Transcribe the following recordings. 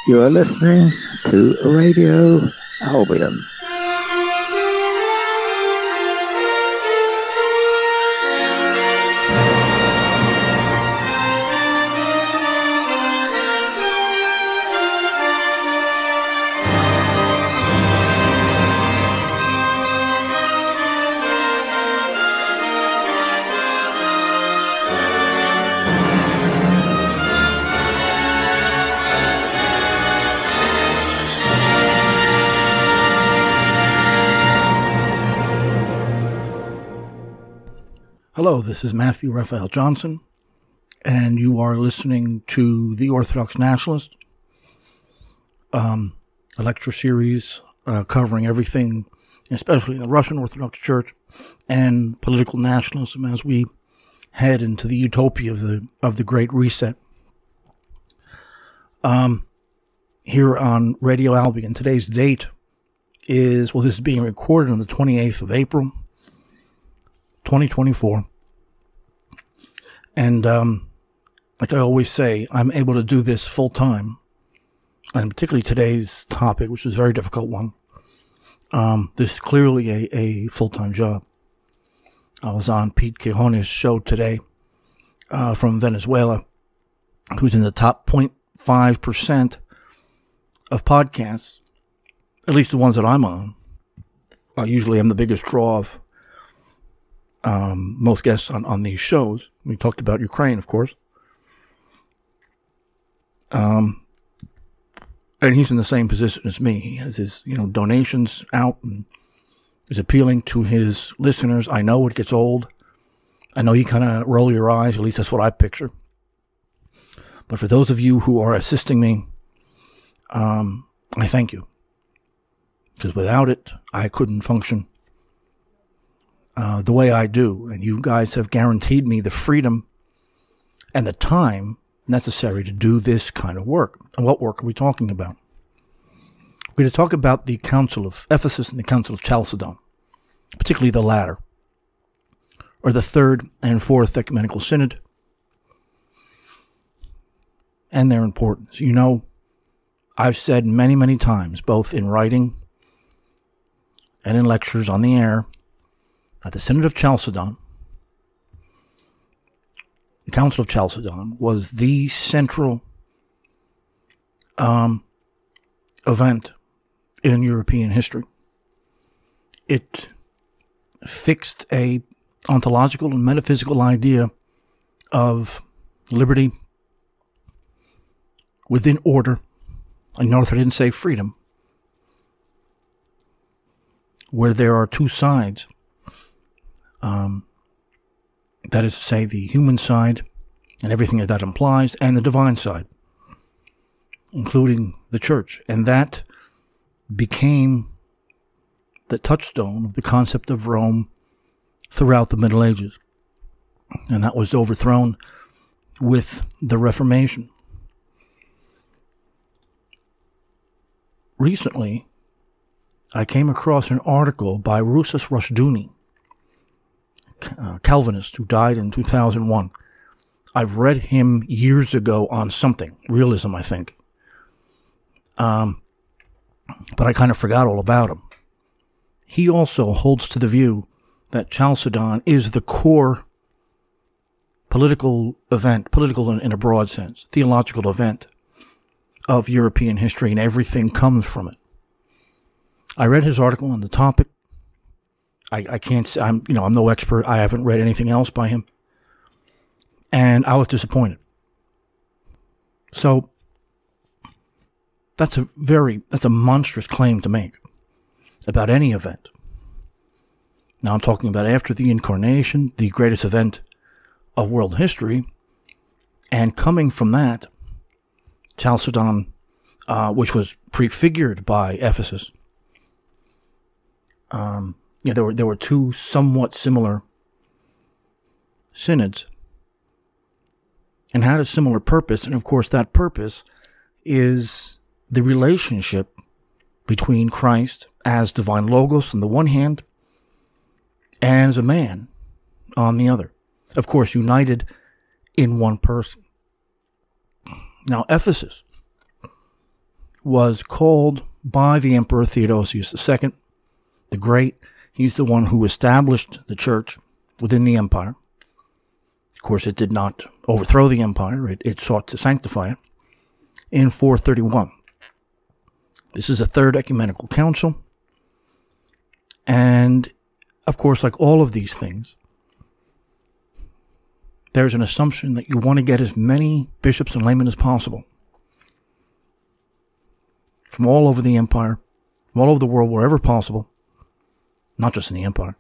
You are listening to Radio Albion. Hello, this is Matthew Raphael Johnson, and you are listening to The Orthodox Nationalist, a lecture series covering everything, especially the Russian Orthodox Church and political nationalism as we head into the utopia of the Great Reset. Here on Radio Albion, today's date is, this is being recorded on the 28th of April, 2024. And like I always say, I'm able to do this full time, and particularly today's topic, which is a very difficult one. This is clearly a full-time job. I was on Pete Quijones' show today from Venezuela, who's in the top 0.5% of podcasts, at least the ones that I'm on. Usually I'm the biggest draw of most guests on these shows. We talked about Ukraine, of course. And he's in the same position as me. He has his, donations out and is appealing to his listeners. I know it gets old. I know you kind of roll your eyes. At least that's what I picture. But for those of you who are assisting me, I thank you. Because without it, I couldn't function the way I do, and you guys have guaranteed me the freedom and the time necessary to do this kind of work. And what work are we talking about? We're going to talk about the Council of Ephesus and the Council of Chalcedon, particularly the latter, or the Third and Fourth Ecumenical Synod, and their importance. I've said many, many times, both in writing and in lectures on the air, that the Synod of Chalcedon, the Council of Chalcedon, was the central event in European history. It fixed a ontological and metaphysical idea of liberty within order. I notice I didn't say freedom, where there are two sides. That is to say, the human side and everything that implies, and the divine side, including the church. And that became the touchstone of the concept of Rome throughout the Middle Ages. And that was overthrown with the Reformation. Recently, I came across an article by Rousas Rushdoony, Calvinist who died in 2001. I've read him years ago on something, realism, I think. But I kind of forgot all about him. He also holds to the view that Chalcedon is the core political event, political in a broad sense, theological event of European history, and everything comes from it. I read his article on the topic. I can't say, I'm no expert. I haven't read anything else by him. And I was disappointed. So, that's a monstrous claim to make about any event. Now I'm talking about after the Incarnation, the greatest event of world history, and coming from that, Chalcedon, which was prefigured by Ephesus. There were two somewhat similar synods and had a similar purpose. And of course, that purpose is the relationship between Christ as divine Logos on the one hand and as a man on the other. Of course, united in one person. Now, Ephesus was called by the Emperor Theodosius II, the Great. He's the one who established the church within the empire. Of course, it did not overthrow the empire. It sought to sanctify it in 431. This is a third ecumenical council. And, of course, like all of these things, there's an assumption that you want to get as many bishops and laymen as possible from all over the empire, from all over the world, wherever possible, not just in the empire,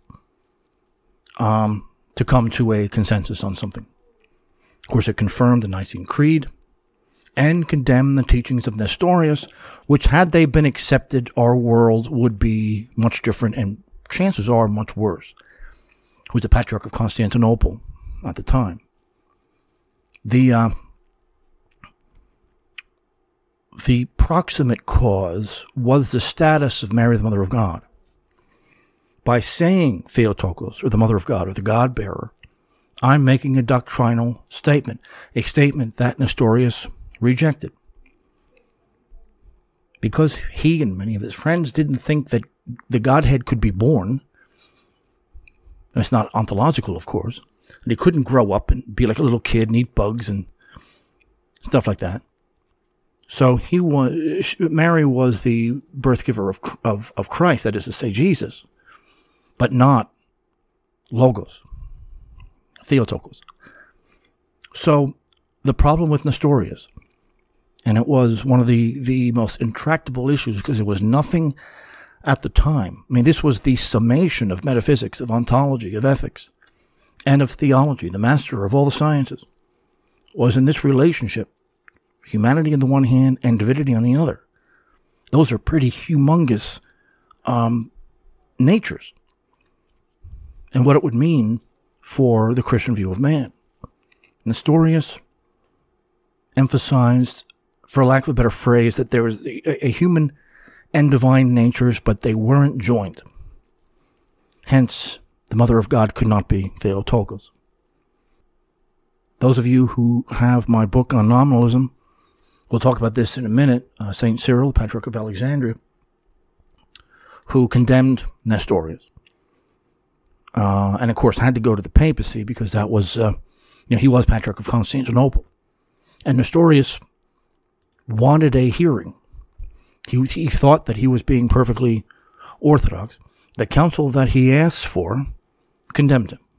to come to a consensus on something. Of course, it confirmed the Nicene Creed and condemned the teachings of Nestorius, which, had they been accepted, our world would be much different and chances are much worse. Who's the Patriarch of Constantinople at the time. The proximate cause was the status of Mary, the Mother of God. By saying Theotokos, or the Mother of God, or the God-bearer, I'm making a doctrinal statement, a statement that Nestorius rejected. Because he and many of his friends didn't think that the Godhead could be born. And it's not ontological, of course. And he couldn't grow up and be like a little kid and eat bugs and stuff like that. So Mary was the birth giver of Christ, that is to say, Jesus, but not Logos, Theotokos. So the problem with Nestorius, and it was one of the most intractable issues because there was nothing at the time. I mean, this was the summation of metaphysics, of ontology, of ethics, and of theology, the master of all the sciences, was in this relationship, humanity on the one hand and divinity on the other. Those are pretty humongous natures, and what it would mean for the Christian view of man. Nestorius emphasized, for lack of a better phrase, that there was a human and divine natures, but they weren't joined. Hence, the Mother of God could not be Theotokos. Those of you who have my book on nominalism, we'll talk about this in a minute, St. Cyril, Patriarch of Alexandria, who condemned Nestorius. And of course had to go to the papacy because that was, he was Patriarch of Constantinople. And Nestorius wanted a hearing. He thought that he was being perfectly orthodox. The council that he asked for condemned him,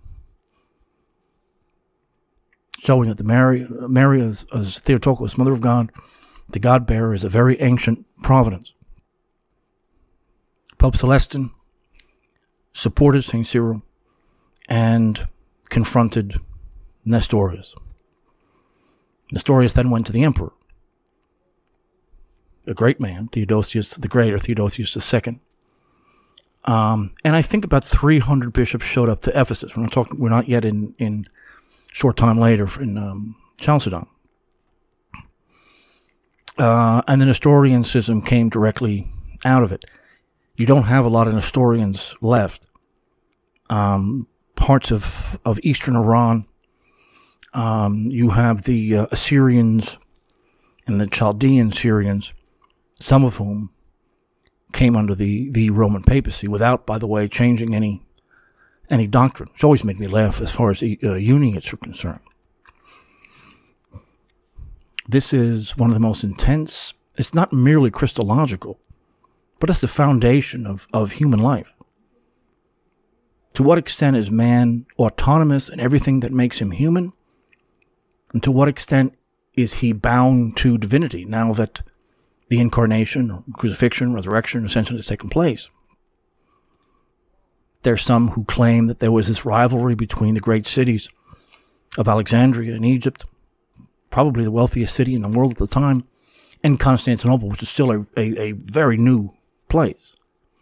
showing that the Mary as Theotokos, Mother of God, the God-bearer, is a very ancient providence. Pope Celestine supported St. Cyril and confronted Nestorius. Nestorius then went to the emperor, a great man, Theodosius the Great, or Theodosius II. And I think about 300 bishops showed up to Ephesus. We're not yet in short time later in Chalcedon. And the Nestorian schism came directly out of it. You don't have a lot of Nestorians left. Parts of eastern Iran, you have the Assyrians and the Chaldean Syrians, some of whom came under the Roman papacy without, by the way, changing any doctrine. It's always made me laugh as far as unionists are concerned. This is one of the most intense. It's not merely Christological, but it's the foundation of human life. To what extent is man autonomous in everything that makes him human? And to what extent is he bound to divinity now that the incarnation, crucifixion, resurrection, ascension has taken place? There's some who claim that there was this rivalry between the great cities of Alexandria in Egypt, probably the wealthiest city in the world at the time, and Constantinople, which is still a very new place.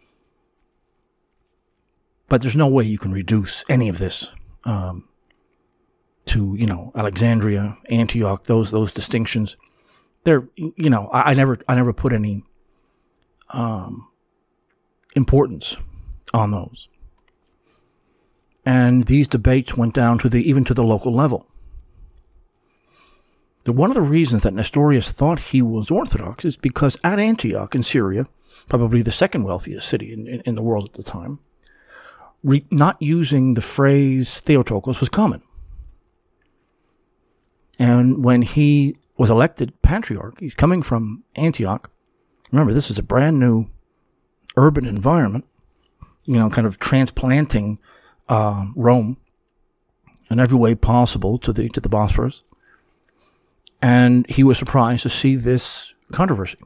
But there's no way you can reduce any of this to, Alexandria, Antioch, those distinctions. They're, I never put any importance on those. And these debates went down even to the local level. One of the reasons that Nestorius thought he was Orthodox is because at Antioch in Syria, probably the second wealthiest city in the world at the time, not using the phrase Theotokos was common. And when he was elected patriarch, he's coming from Antioch. Remember, this is a brand new urban environment, kind of transplanting Rome in every way possible to the Bosphorus. And he was surprised to see this controversy.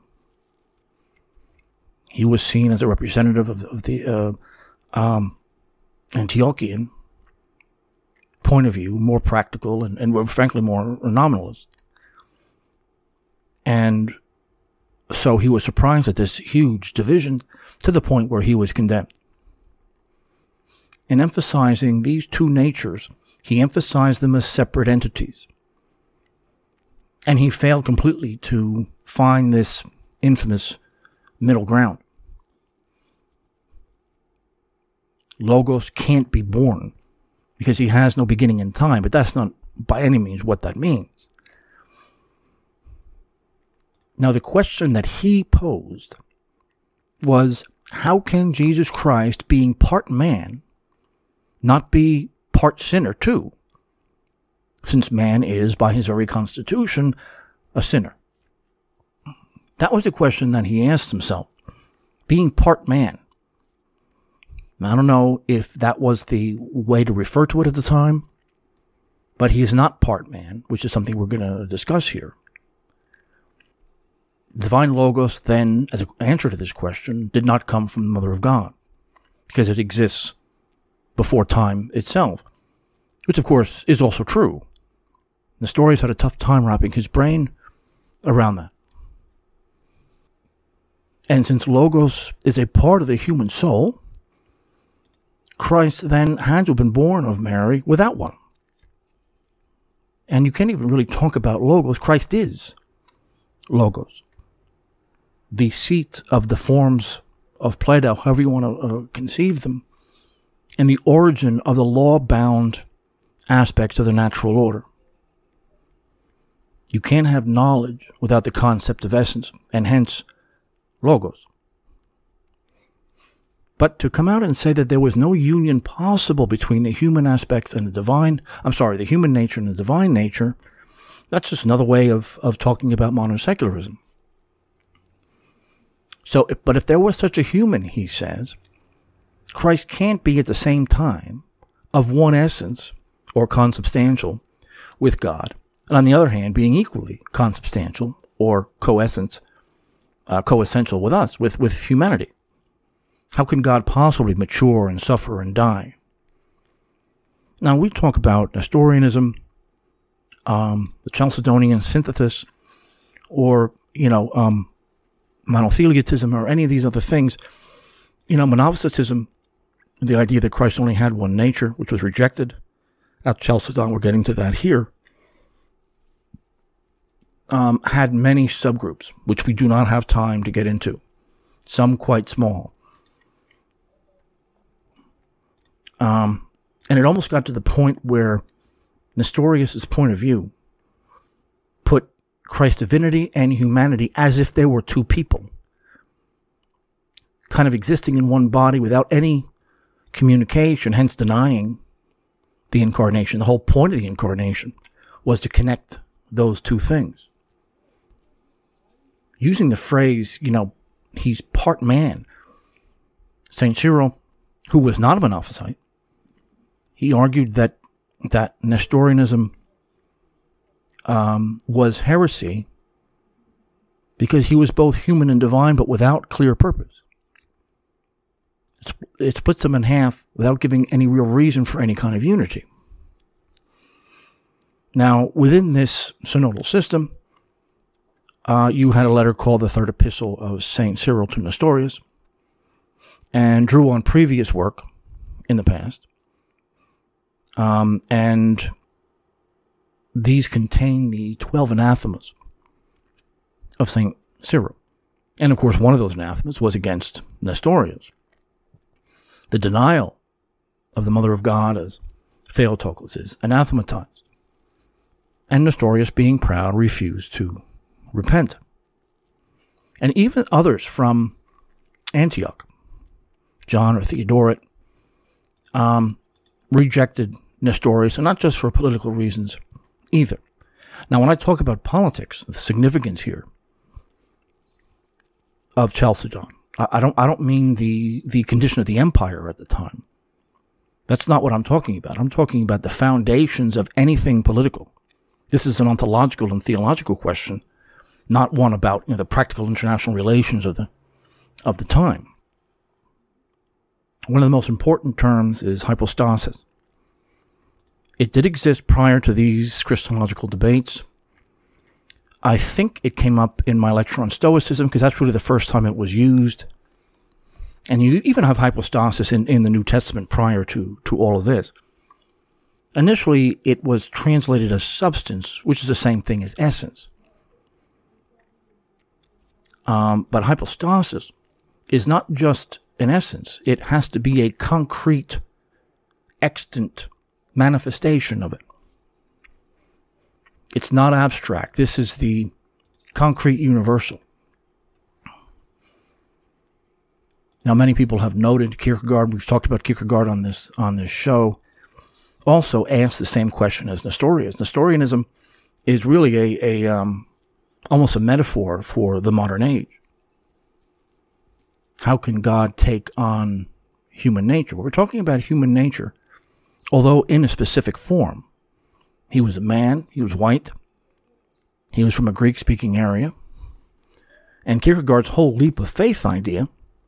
He was seen as a representative of the Antiochian point of view, more practical and frankly more nominalist. And so he was surprised at this huge division to the point where he was condemned. In emphasizing these two natures, he emphasized them as separate entities. And he failed completely to find this infamous middle ground. Logos can't be born because he has no beginning in time, but that's not by any means what that means. Now, the question that he posed was, how can Jesus Christ, being part man, not be part sinner too, since man is, by his very constitution, a sinner? That was the question that he asked himself. Being part man. I don't know if that was the way to refer to it at the time, but he is not part man, which is something we're going to discuss here. Divine Logos, then, as an answer to this question, did not come from the Mother of God, because it exists before time itself, which, of course, is also true. Nestorius had a tough time wrapping his brain around that. And since Logos is a part of the human soul, Christ then had to have been born of Mary without one. And you can't even really talk about Logos. Christ is Logos. The seat of the forms of Plato, however you want to conceive them, and the origin of the law-bound aspects of the natural order. You can't have knowledge without the concept of essence, and hence Logos. But to come out and say that there was no union possible between the human aspects and the human nature and the divine nature, that's just another way of talking about modern secularism. But if there was such a human, he says, Christ can't be at the same time of one essence or consubstantial with God, and on the other hand, being equally consubstantial or coessential with us, with humanity. How can God possibly mature and suffer and die? Now, we talk about Nestorianism, the Chalcedonian synthesis, or, monothelitism, or any of these other things. Monophysitism, the idea that Christ only had one nature, which was rejected at Chalcedon, we're getting to that here, had many subgroups, which we do not have time to get into, some quite small. And it almost got to the point where Nestorius' point of view put Christ's divinity and humanity as if they were two people, kind of existing in one body without any communication, hence denying the incarnation. The whole point of the incarnation was to connect those two things. Using the phrase, he's part man, St. Cyril, who was not a Monophysite, he argued that Nestorianism was heresy because he was both human and divine, but without clear purpose. It splits them in half without giving any real reason for any kind of unity. Now, within this synodal system, you had a letter called the Third Epistle of St. Cyril to Nestorius, and drew on previous work in the past. And these contain the 12 anathemas of St. Cyril. And of course, one of those anathemas was against Nestorius. The denial of the Mother of God as Theotokos is anathematized. And Nestorius, being proud, refused to repent. And even others from Antioch, John or Theodoret, rejected Nestorius, and not just for political reasons either. Now, when I talk about politics, the significance here of Chalcedon, I don't mean the condition of the empire at the time. That's not what I'm talking about. I'm talking about the foundations of anything political. This is an ontological and theological question, not one about the practical international relations of the time. One of the most important terms is hypostasis. It did exist prior to these Christological debates. I think it came up in my lecture on Stoicism, because that's really the first time it was used. And you even have hypostasis in the New Testament prior to all of this. Initially, it was translated as substance, which is the same thing as essence. But hypostasis is not just an essence. It has to be a concrete, extant manifestation of it. It's not abstract. This is the concrete universal. Now, many people have noted Kierkegaard. We've talked about Kierkegaard on this show. Also asked the same question as Nestorius. Nestorianism is really a almost a metaphor for the modern age. How can God take on human nature? Well, we're talking about human nature, although in a specific form. He was a man. He was white. He was from a Greek-speaking area. And Kierkegaard's whole leap of faith idea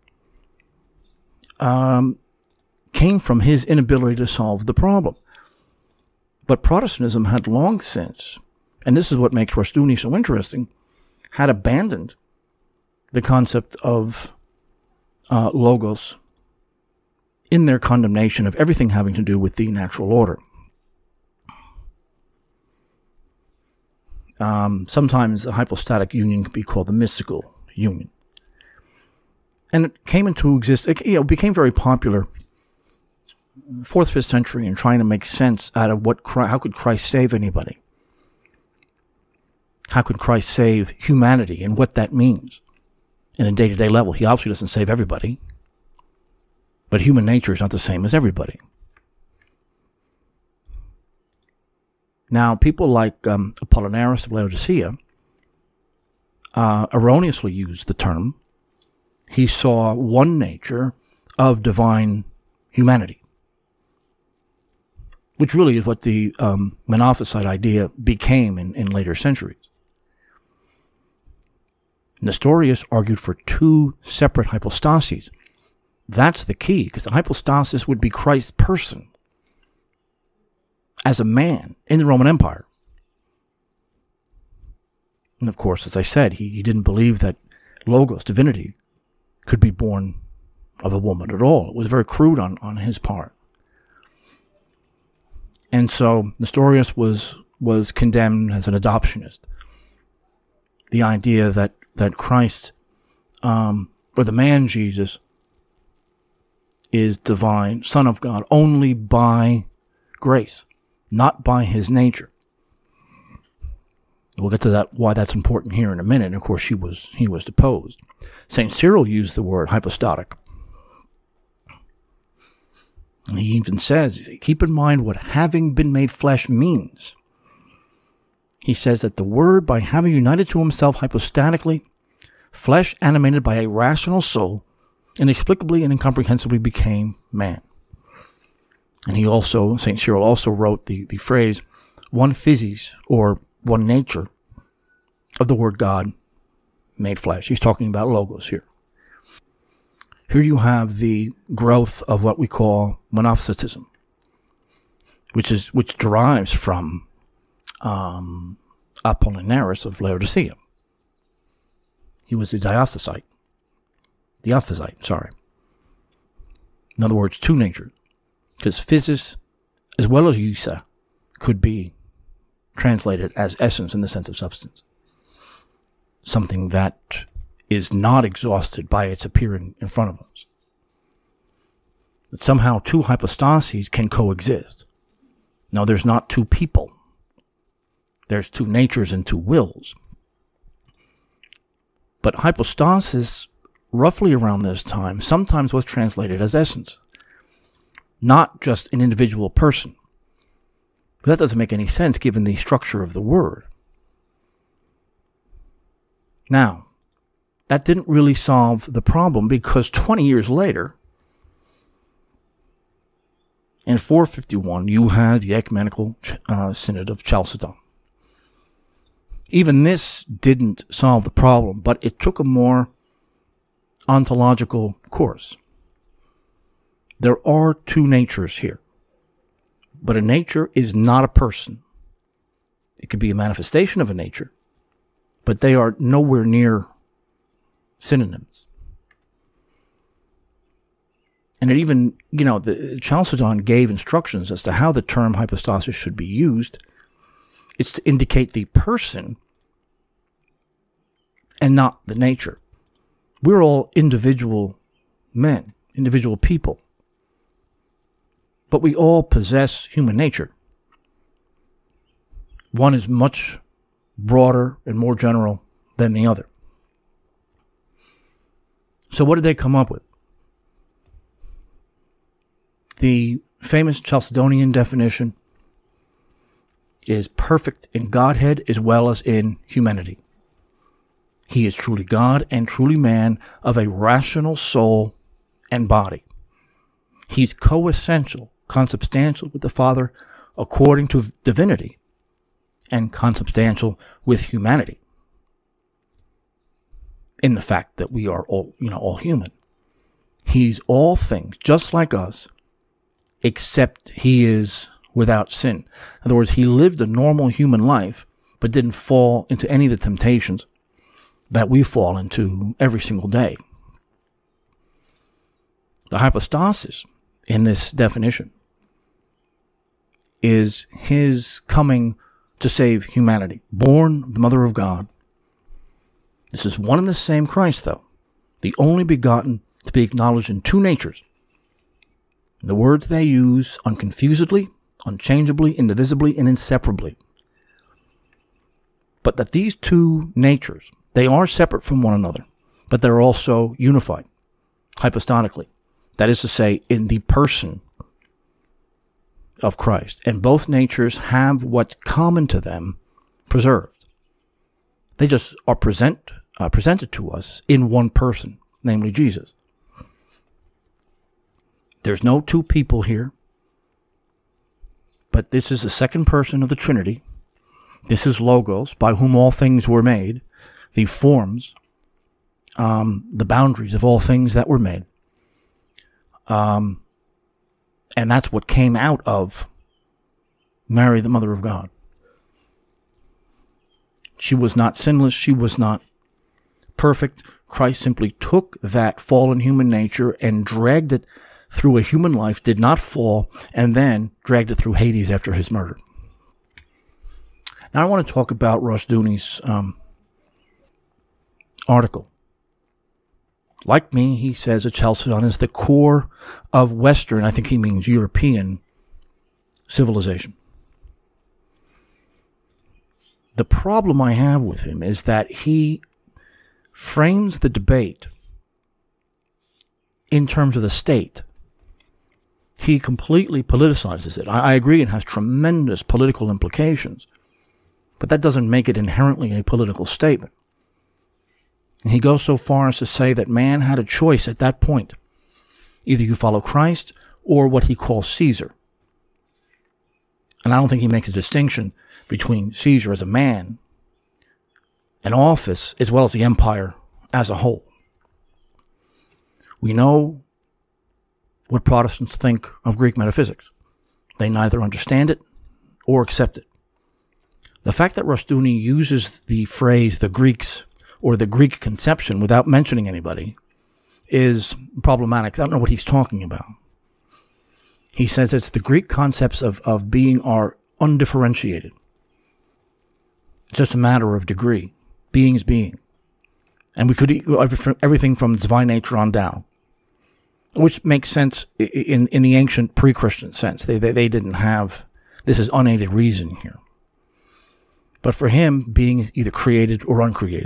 came from his inability to solve the problem. But Protestantism had long since, and this is what makes Rushdoony so interesting, had abandoned the concept of logos in their condemnation of everything having to do with the natural order. Sometimes a hypostatic union can be called the mystical union. And it came into existence, it became very popular 4th, 5th century in trying to make sense out of how could Christ save anybody? How could Christ save humanity and what that means in a day-to-day level? He obviously doesn't save everybody, but human nature is not the same as everybody. Now, people like Apollinaris of Laodicea erroneously used the term. He saw one nature of divine humanity, which really is what the Monophysite idea became in later centuries. Nestorius argued for two separate hypostases. That's the key, because the hypostasis would be Christ's person as a man in the Roman Empire. And of course, as I said, he didn't believe that Logos, divinity, could be born of a woman at all. It was very crude on his part. And so Nestorius was condemned as an adoptionist. The idea that Christ, or the man Jesus, is divine, Son of God, only by grace, not by his nature. We'll get to that, why that's important here in a minute. And of course, he was deposed. St. Cyril used the word hypostatic. And he even says, keep in mind what having been made flesh means. He says that the Word, by having united to himself hypostatically, flesh animated by a rational soul, inexplicably and incomprehensibly became man. And he also, St. Cyril also wrote the phrase, one physis, or one nature, of the Word God made flesh. He's talking about Logos here. Here you have the growth of what we call Monophysitism, which derives from Apollinaris of Laodicea. He was a Diophysite. In other words, two natures. Because physis, as well as ousia, could be translated as essence in the sense of substance. Something that is not exhausted by its appearing in front of us. That somehow two hypostases can coexist. Now, there's not two people. There's two natures and two wills. But hypostasis, roughly around this time, sometimes was translated as essence, not just an individual person. But that doesn't make any sense given the structure of the word. Now, that didn't really solve the problem, because 20 years later, in 451, you had the Ecumenical Synod of Chalcedon. Even this didn't solve the problem, but it took a more ontological course. There are two natures here, but a nature is not a person. It could be a manifestation of a nature, but they are nowhere near synonyms. And it even, the Chalcedon gave instructions as to how the term hypostasis should be used. It's to indicate the person and not the nature. We're all individual men, individual people. But we all possess human nature. One is much broader and more general than the other. So what did they come up with? The famous Chalcedonian definition is perfect in Godhead as well as in humanity. He is truly God and truly man of a rational soul and body. He's coessential, consubstantial with the Father according to divinity, and consubstantial with humanity, in the fact that we are all human. He's all things, just like us, except he is without sin. In other words, he lived a normal human life, but didn't fall into any of the temptations that we fall into every single day. The hypostasis in this definition is his coming to save humanity, born of the Mother of God. This is one and the same Christ, though, the only begotten to be acknowledged in two natures. The words they use unconfusedly, unchangeably, indivisibly, and inseparably. But that these two natures, they are separate from one another, but they're also unified, hypostatically. That is to say, in the person of Christ. And both natures have what's common to them preserved. They just are presented to us in one person, namely Jesus. There's no two people here, but this is the second person of the Trinity. This is Logos, by whom all things were made, the forms, the boundaries of all things that were made. And that's what came out of Mary, the Mother of God. She was not sinless. She was not perfect. Christ simply took that fallen human nature and dragged it through a human life, did not fall, and then dragged it through Hades after his murder. Now I want to talk about Rushdoony's article. Like me, he says that Chalcedon is the core of Western, I think he means European, civilization. The problem I have with him is that he frames the debate in terms of the state. He completely politicizes it. I agree it has tremendous political implications, but that doesn't make it inherently a political statement. And he goes so far as to say that man had a choice at that point. Either you follow Christ or what he calls Caesar. And I don't think he makes a distinction between Caesar as a man, an office, as well as the empire as a whole. We know what Protestants think of Greek metaphysics. They neither understand it or accept it. The fact that Rushdoony uses the phrase the Greeks or the Greek conception without mentioning anybody is problematic. I don't know what he's talking about. He says it's the Greek concepts of being are undifferentiated. It's just a matter of degree. Being is being. And we could go everything from divine nature on down, which makes sense in the ancient pre-Christian sense. They didn't have, this is unaided reason here. But for him, being is either created or uncreated.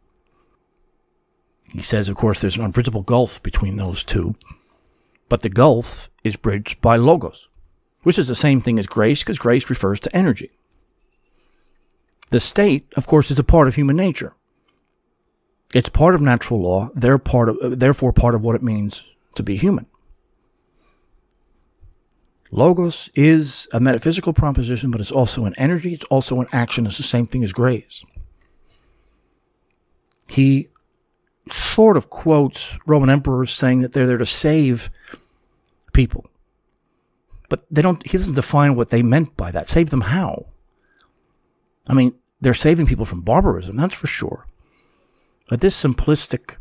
He says, of course, there's an unbridgeable gulf between those two, but the gulf is bridged by logos, which is the same thing as grace, because grace refers to energy. The state, of course, is a part of human nature. It's part of natural law, therefore part of what it means to be human. Logos is a metaphysical proposition, but it's also an energy, it's also an action. It's the same thing as grace. He sort of quotes Roman emperors saying that they're there to save people. But he doesn't define what they meant by that. Save them how? I mean, they're saving people from barbarism, that's for sure. But this simplistic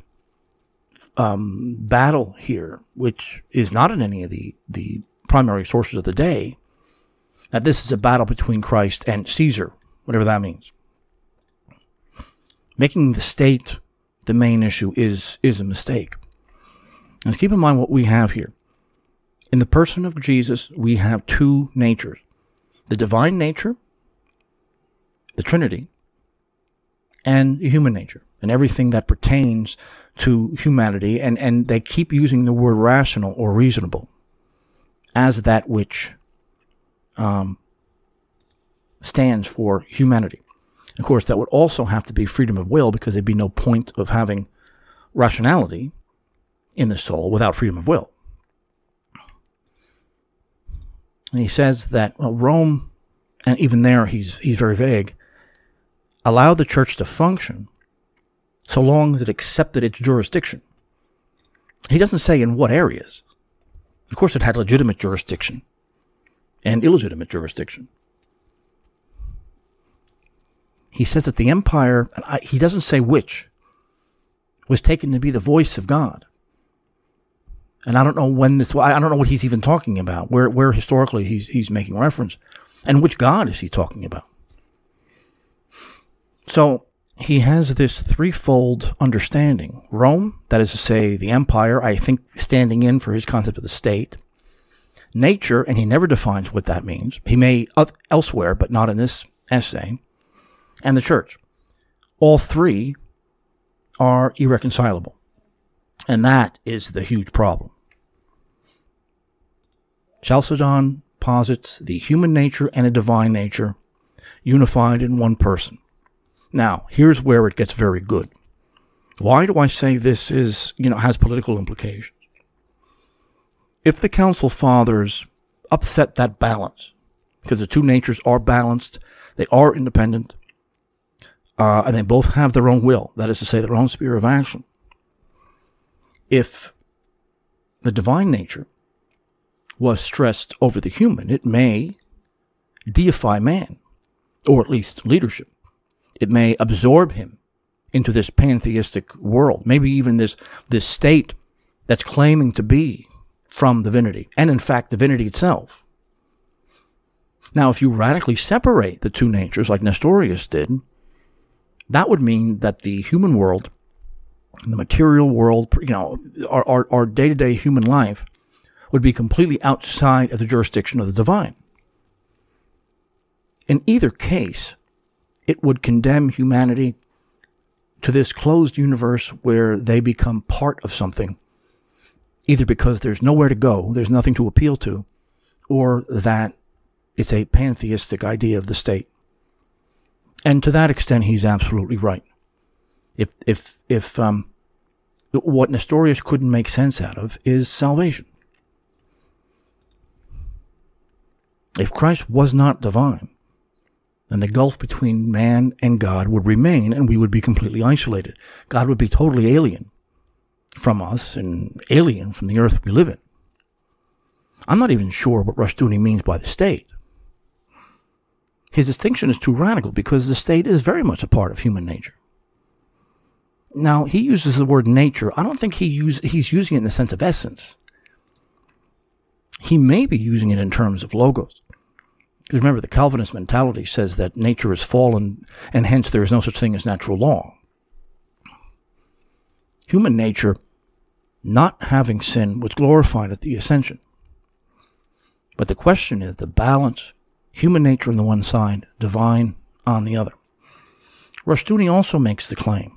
battle here, which is not in any of the primary sources of the day, that this is a battle between Christ and Caesar, whatever that means. Making the state the main issue is a mistake. Let's keep in mind what we have here. In the person of Jesus, we have two natures. The divine nature, the Trinity, and the human nature, and everything that pertains to humanity, and they keep using the word rational or reasonable as that which stands for humanity. Of course, that would also have to be freedom of will, because there'd be no point of having rationality in the soul without freedom of will. And he says that Rome, and even there he's very vague, allowed the church to function so long as it accepted its jurisdiction. He doesn't say in what areas. Of course, it had legitimate jurisdiction and illegitimate jurisdiction. He says that the empire, he doesn't say which, was taken to be the voice of God. And I don't know I don't know what he's even talking about, where historically he's making reference, and which God is he talking about. So he has this threefold understanding. Rome, that is to say, the empire, I think standing in for his concept of the state. Nature, and he never defines what that means. He may elsewhere, but not in this essay. And the church. All three are irreconcilable. And that is the huge problem. Chalcedon posits the human nature and a divine nature unified in one person. Now, here's where it gets very good. Why do I say this has political implications? If the Council Fathers upset that balance, because the two natures are balanced, they are independent, and they both have their own will, that is to say, their own sphere of action. If the divine nature was stressed over the human, it may deify man, or at least leadership. It may absorb him into this pantheistic world, maybe even this state that's claiming to be from divinity, and in fact divinity itself. Now, if you radically separate the two natures, like Nestorius did, that would mean that the human world, the material world, our day-to-day human life would be completely outside of the jurisdiction of the divine. In either case, it would condemn humanity to this closed universe where they become part of something, either because there's nowhere to go, there's nothing to appeal to, or that it's a pantheistic idea of the state. And to that extent, he's absolutely right. If what Nestorius couldn't make sense out of is salvation. If Christ was not divine, then the gulf between man and God would remain, and we would be completely isolated. God would be totally alien from us and alien from the earth we live in. I'm not even sure what Rushdoony means by the state. His distinction is too radical because the state is very much a part of human nature. Now, he uses the word nature. I don't think he's using it in the sense of essence. He may be using it in terms of logos. Because remember, the Calvinist mentality says that nature is fallen, and hence there is no such thing as natural law. Human nature, not having sin, was glorified at the ascension. But the question is the balance, human nature on the one side, divine on the other. Rushdoony also makes the claim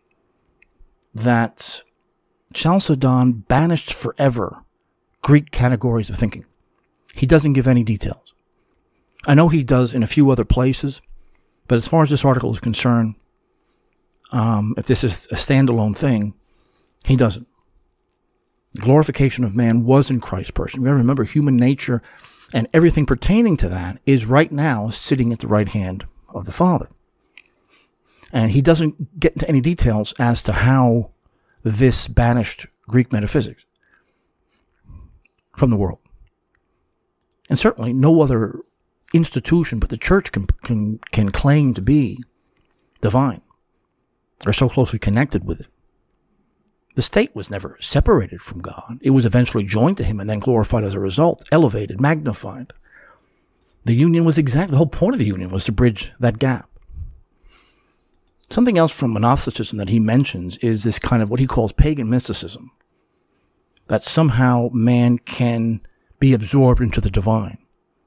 that Chalcedon banished forever Greek categories of thinking. He doesn't give any details. I know he does in a few other places, but as far as this article is concerned, if this is a standalone thing, he doesn't. The glorification of man was in Christ's person. We got to remember human nature and everything pertaining to that is right now sitting at the right hand of the Father. And he doesn't get into any details as to how this banished Greek metaphysics from the world. And certainly no other institution but the church can claim to be divine or so closely connected with it. The state was never separated from God. It was eventually joined to him and then glorified as a result, elevated, magnified. The union was the whole point of the union was to bridge that gap. Something else from monasticism that he mentions is this kind of what he calls pagan mysticism, that somehow man can be absorbed into the divine.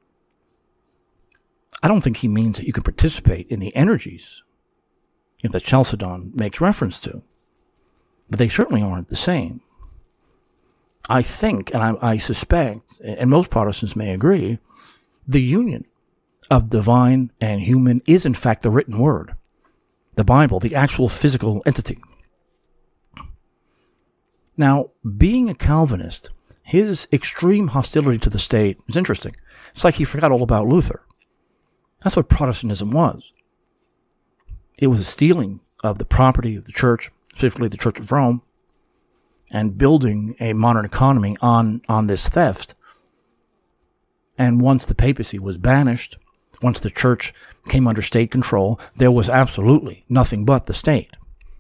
I don't think he means that you can participate in the energies that Chalcedon makes reference to, but they certainly aren't the same. I think, and I suspect, and most Protestants may agree, the union of divine and human is in fact the written word, the Bible, the actual physical entity. Now, being a Calvinist, his extreme hostility to the state is interesting. It's like he forgot all about Luther. That's what Protestantism was. It was a stealing of the property of the church, specifically the Church of Rome, and building a modern economy on this theft. And once the papacy was banished, once the church came under state control, there was absolutely nothing but the state.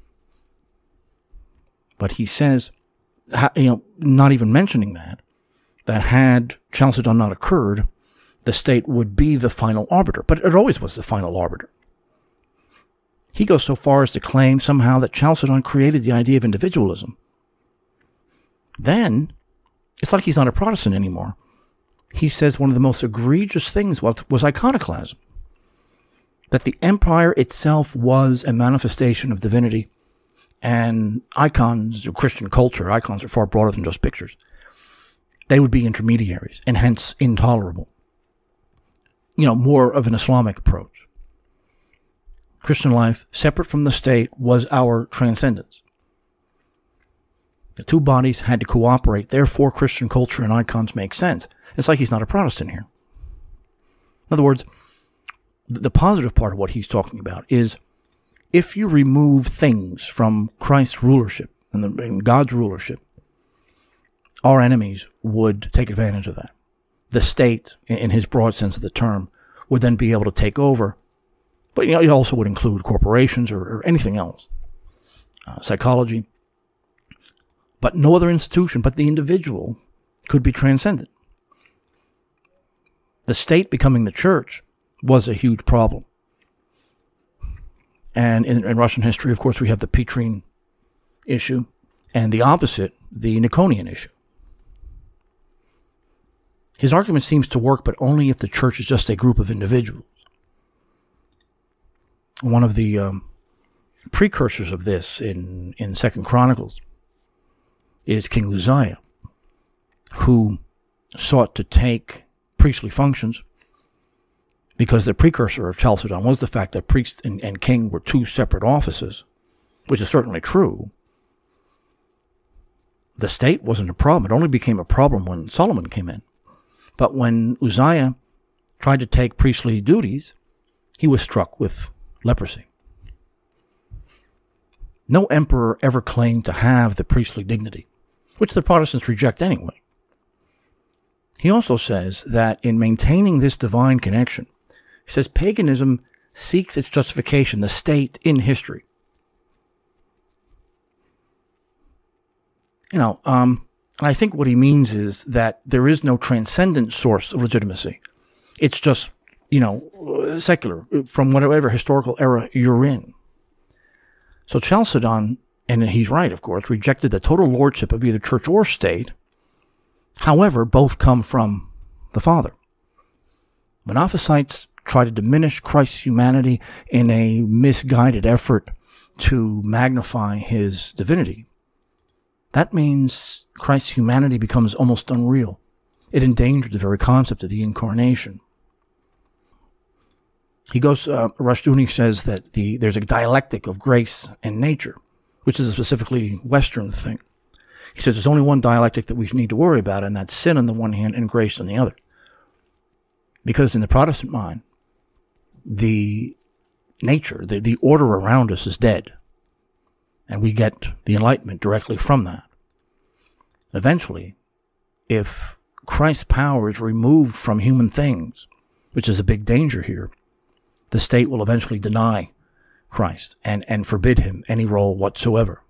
But he says, not even mentioning that had Chalcedon not occurred, the state would be the final arbiter. But it always was the final arbiter. He goes so far as to claim somehow that Chalcedon created the idea of individualism. Then, it's like he's not a Protestant anymore. He says one of the most egregious things was iconoclasm. That the empire itself was a manifestation of divinity, and icons of Christian culture, icons are far broader than just pictures. They would be intermediaries, and hence intolerable. More of an Islamic approach. Christian life, separate from the state, was our transcendence. The two bodies had to cooperate, therefore Christian culture and icons make sense. It's like he's not a Protestant here. In other words, the positive part of what he's talking about is if you remove things from Christ's rulership and God's rulership, our enemies would take advantage of that. The state, in his broad sense of the term, would then be able to take over. But it also would include corporations or anything else, psychology. But no other institution but the individual could be transcended. The state becoming the church was a huge problem. And in Russian history, of course, we have the Petrine issue, and the opposite, the Niconian issue. His argument seems to work, but only if the church is just a group of individuals. One of the precursors of this in 2 Chronicles is King Uzziah, who sought to take priestly functions because the precursor of Chalcedon was the fact that priest and king were two separate offices, which is certainly true. The state wasn't a problem. It only became a problem when Solomon came in. But when Uzziah tried to take priestly duties, he was struck with leprosy. No emperor ever claimed to have the priestly dignity, which the Protestants reject anyway. He also says that in maintaining this divine connection, he says paganism seeks its justification, the state, in history. And I think what he means is that there is no transcendent source of legitimacy. It's just, secular, from whatever historical era you're in. So Chalcedon, and he's right, of course, rejected the total lordship of either church or state. However, both come from the Father. Monophysites try to diminish Christ's humanity in a misguided effort to magnify his divinity, that means Christ's humanity becomes almost unreal. It endangered the very concept of the incarnation. Rushdoony says that there's a dialectic of grace and nature, which is a specifically Western thing. He says there's only one dialectic that we need to worry about, and that's sin on the one hand and grace on the other. Because in the Protestant mind, the nature, the order around us is dead. And we get the enlightenment directly from that. Eventually, if Christ's power is removed from human things, which is a big danger here, the state will eventually deny Christ and forbid him any role whatsoever.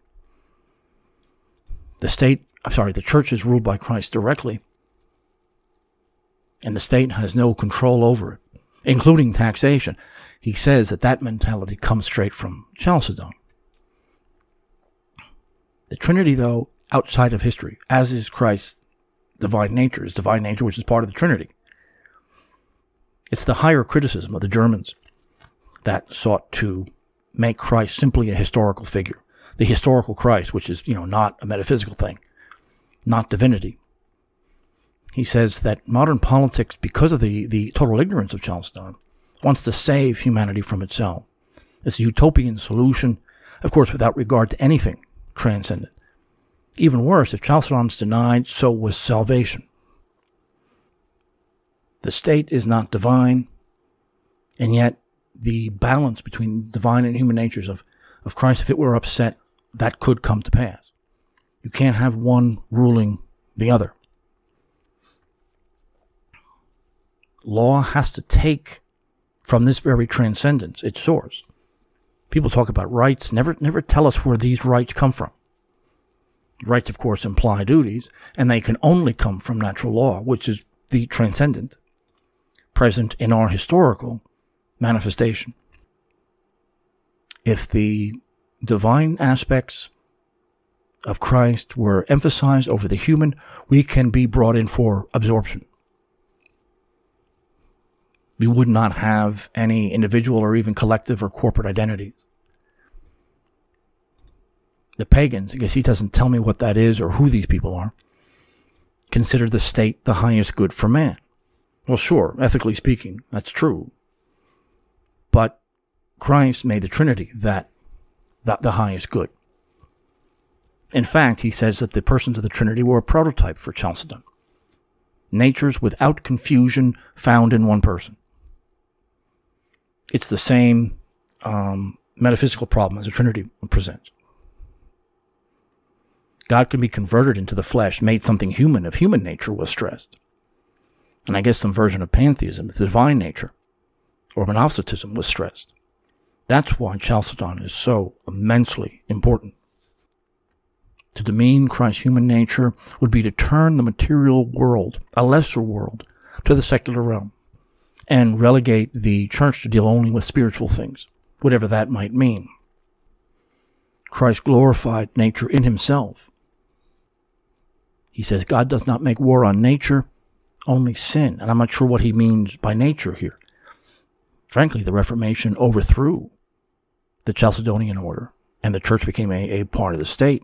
The church is ruled by Christ directly, and the state has no control over it, including taxation. He says that mentality comes straight from Chalcedon. The Trinity, though, outside of history, as is Christ's divine nature, which is part of the Trinity. It's the higher criticism of the Germans that sought to make Christ simply a historical figure. The historical Christ, which is, not a metaphysical thing, not divinity. He says that modern politics, because of the total ignorance of Chalcedon, wants to save humanity from itself. It's a utopian solution, of course, without regard to anything transcendent. Even worse, if Chalcedon's denied, so was salvation. The state is not divine, and yet the balance between divine and human natures of Christ, if it were upset, that could come to pass. You can't have one ruling the other. Law has to take from this very transcendence its source. People talk about rights, never tell us where these rights come from. Rights, of course, imply duties, and they can only come from natural law, which is the transcendent, present in our historical manifestation. If the divine aspects of Christ were emphasized over the human, we can be brought in for absorption. We would not have any individual or even collective or corporate identities. The pagans, because he doesn't tell me what that is or who these people are, consider the state the highest good for man. Well, sure, ethically speaking, that's true. But Christ made the Trinity that the highest good. In fact, he says that the persons of the Trinity were a prototype for Chalcedon. Natures without confusion found in one person. It's the same metaphysical problem as the Trinity presents. God can be converted into the flesh, made something human if human nature was stressed. And I guess some version of pantheism, the divine nature, or monotheism was stressed. That's why Chalcedon is so immensely important. To demean Christ's human nature would be to turn the material world, a lesser world, to the secular realm, and relegate the church to deal only with spiritual things, whatever that might mean. Christ glorified nature in himself. He says God does not make war on nature, only sin. And I'm not sure what he means by nature here. Frankly, the Reformation overthrew the Chalcedonian order, and the church became a part of the state.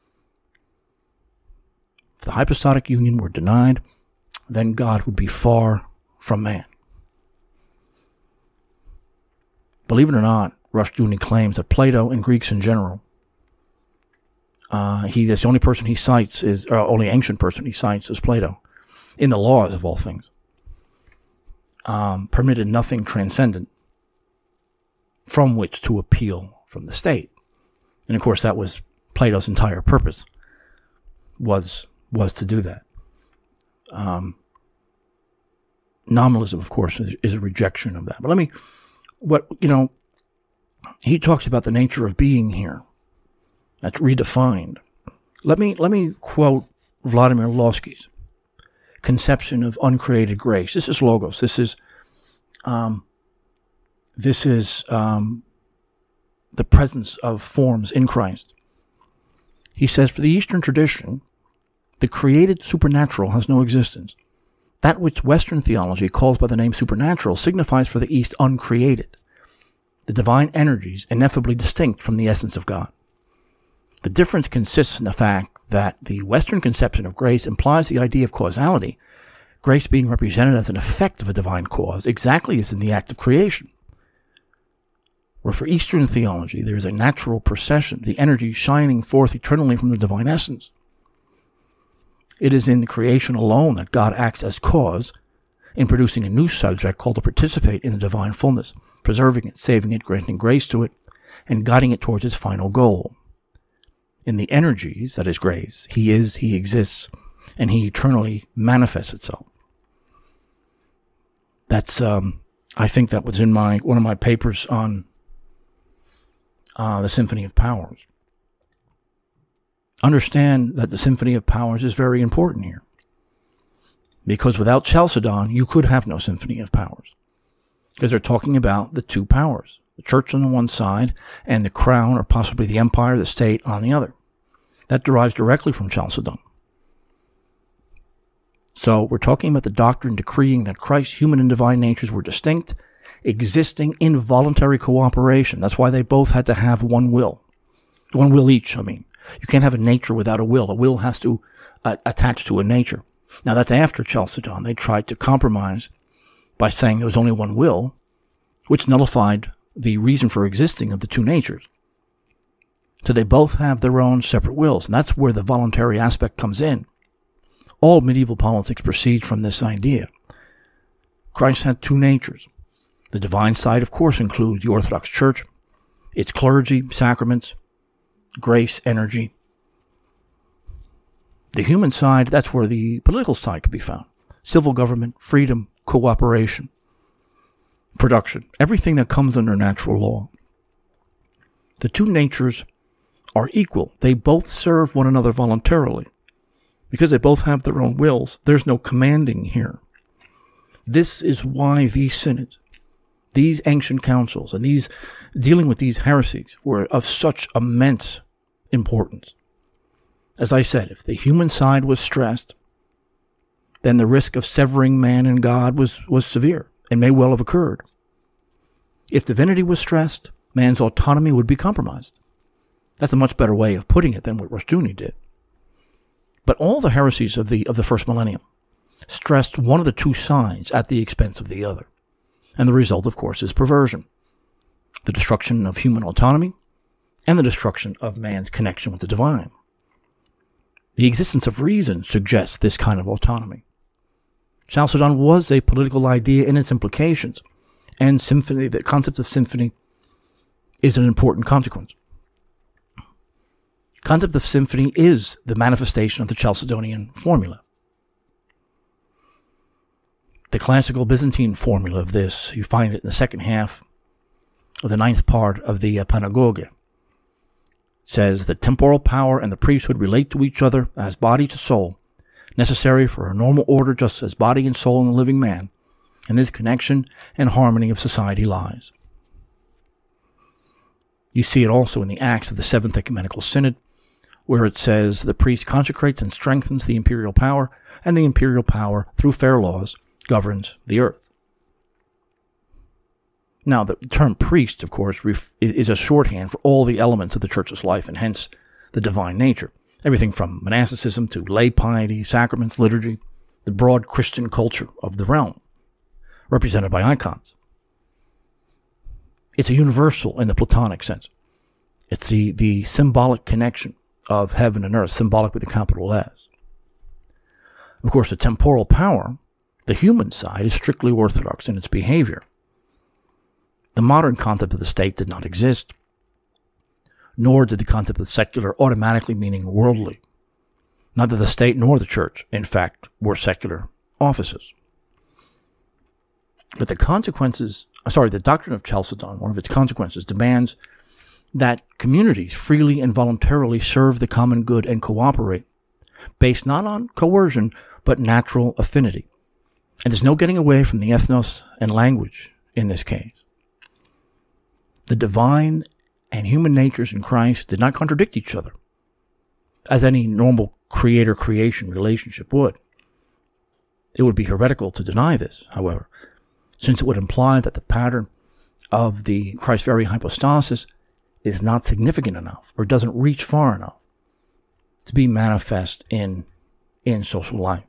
If the hypostatic union were denied, then God would be far from man. Believe it or not, Rushdoony claims that Plato and Greeks in general, that's the only person he cites only ancient person he cites is Plato, in the laws of all things, permitted nothing transcendent from which to appeal from the state. And of course that was Plato's entire purpose, was to do that. Nominalism, of course, is a rejection of that. But he talks about the nature of being here. That's redefined. Let me quote Vladimir Lossky's conception of uncreated grace. This is logos. This is the presence of forms in Christ. He says, for the Eastern tradition, the created supernatural has no existence. That which Western theology calls by the name supernatural signifies for the East uncreated, the divine energies ineffably distinct from the essence of God. The difference consists in the fact that the Western conception of grace implies the idea of causality, grace being represented as an effect of a divine cause, exactly as in the act of creation. Where for Eastern theology there is a natural procession, the energy shining forth eternally from the divine essence. It is in the creation alone that God acts as cause in producing a new subject called to participate in the divine fullness, preserving it, saving it, granting grace to it, and guiding it towards its final goal. In the energies, that is grace, he is, he exists, and he eternally manifests itself. That's, I think that was in one of my papers on the Symphony of Powers. Understand that the Symphony of Powers is very important here. Because without Chalcedon, you could have no Symphony of Powers. Because they're talking about the two powers, the church on the one side and the crown or possibly the empire, the state on the other. That derives directly from Chalcedon. So we're talking about the doctrine decreeing that Christ's human and divine natures were distinct, existing in voluntary cooperation. That's why they both had to have one will. One will each, I mean. You can't have a nature without a will. A will has to attach to a nature. Now, that's after Chalcedon. They tried to compromise by saying there was only one will, which nullified the reason for existing of the two natures. So they both have their own separate wills, and that's where the voluntary aspect comes in. All medieval politics proceeds from this idea. Christ had two natures. The divine side, of course, includes the Orthodox Church, its clergy, sacraments, grace, energy. The human side, that's where the political side could be found. Civil government, freedom, cooperation, production, everything that comes under natural law. The two natures are equal. They both serve one another voluntarily. Because they both have their own wills, there's no commanding here. This is why these synods, these ancient councils, and these dealing with these heresies were of such immense importance. As I said, if the human side was stressed, then the risk of severing man and God was severe and may well have occurred. If divinity was stressed, man's autonomy would be compromised. That's a much better way of putting it than what Rushdoony did. But all the heresies of the first millennium stressed one of the two sides at the expense of the other. And the result, of course, is perversion. The destruction of human autonomy and the destruction of man's connection with the divine. The existence of reason suggests this kind of autonomy. Chalcedon was a political idea in its implications, and symphony, the concept of symphony, is an important consequence. The concept of symphony is the manifestation of the Chalcedonian formula. The classical Byzantine formula of this, you find it in the second half of the ninth part of the Panagogia. Says the temporal power and the priesthood relate to each other as body to soul, necessary for a normal order just as body and soul in the living man, and this connection and harmony of society lies. You see it also in the Acts of the Seventh Ecumenical Synod, where it says the priest consecrates and strengthens the imperial power, and the imperial power, through fair laws, governs the earth. Now, the term priest, of course, is a shorthand for all the elements of the church's life, and hence the divine nature. Everything from monasticism to lay piety, sacraments, liturgy, the broad Christian culture of the realm, represented by icons. It's a universal in the Platonic sense. It's the symbolic connection of heaven and earth, symbolic with a capital S. Of course, the temporal power, the human side, is strictly orthodox in its behavior. The modern concept of the state did not exist, nor did the concept of secular automatically meaning worldly. Neither the state nor the church, in fact, were secular offices. But the doctrine of Chalcedon, one of its consequences, demands that communities freely and voluntarily serve the common good and cooperate, based not on coercion, but natural affinity. And there's no getting away from the ethnos and language in this case. The divine and human natures in Christ did not contradict each other, as any normal creator-creation relationship would. It would be heretical to deny this, however, since it would imply that the pattern of the Christ-very hypostasis is not significant enough or doesn't reach far enough to be manifest in social life.